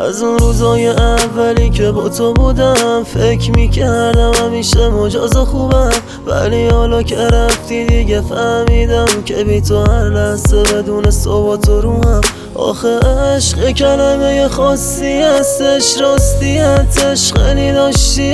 از اون روزای اولی که با تو بودم فکر میکردم همیشه مجاز خوبم، ولی حالا که رفتی دیگه فهمیدم که بی تو هر لحظه بدون صحبت رو هم. آخه عشق کلمه خاصی هستش، راستیتش خیلی داشتی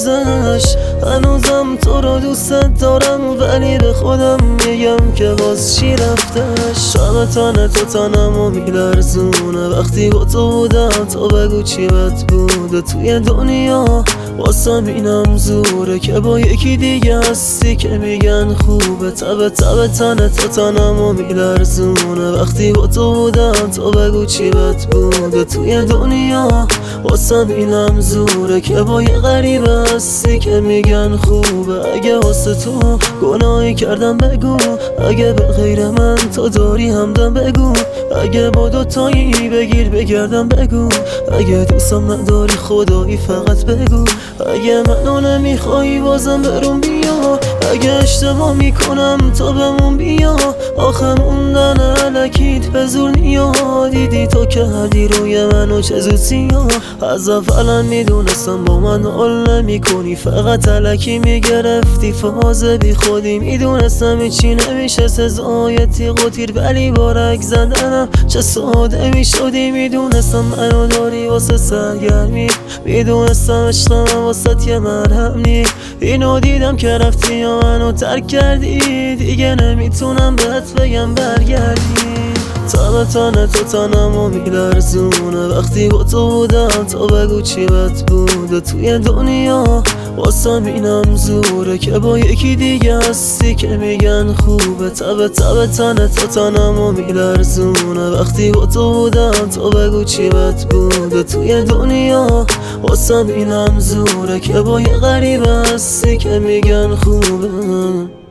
ارزش. هنوزم تو رو دوست دارم ولی به خودم میگم که باز چی رفتش. شب تن تو تنمو میلرزونه وقتی با تو بودم، تو بگو چی بد بوده توی دنیا. واسم اینم زوره که با یکی دیگه هستی که میگن خوبه. تب تن تو تنمو میلرزونه وقتی با تو بودم، تو بگو چی بد بوده توی دنیا. واسم اینم زوره که با یه غریبه هستی که میگن خوبه. اگه واسه تو گناهی کردم بگو، اگه به غیر من تو داری همدم بگو، اگه با دوتایی بگیر بگردم بگو، اگه دوستم نداری خدایی فقط بگو، اگه منو نمیخوایی بازم برون بیا، اگه اشتباه میکنم تو بمون بیا. آخه موندن علکیت به زور نیاد، دیدی تو که هردی روی منو چه زودی ها. از اولا میدونستم با من حال نمی کنی، فقط علکی میگرفتی فاز بی خودی. میدونستم هیچی نمیشه سزای تیغ و تیر، ولی بارک زدنم چه ساده میشدی. میدونستم منو داری واسه سرگرمی، میدونستم عشقم واسه یه مرهم نی. اینو دیدم که رفتی یا منو ترک کردی، دیگه نمیتونم بهت بگم برگردی. تب تن تو تنمو میلرزونه وقتی با تو بودم، تو بگو چی بد بوده توی دنیا. واسم اینم زوره که با یکی دیگه هستی که میگن خوبه. تب تن تو تنمو میلرزونه وقتی با تو بودم، تو بگو چی بد بوده توی دنیا. واسم اینم زوره که با یه غریبه هستی که میگن خوبه.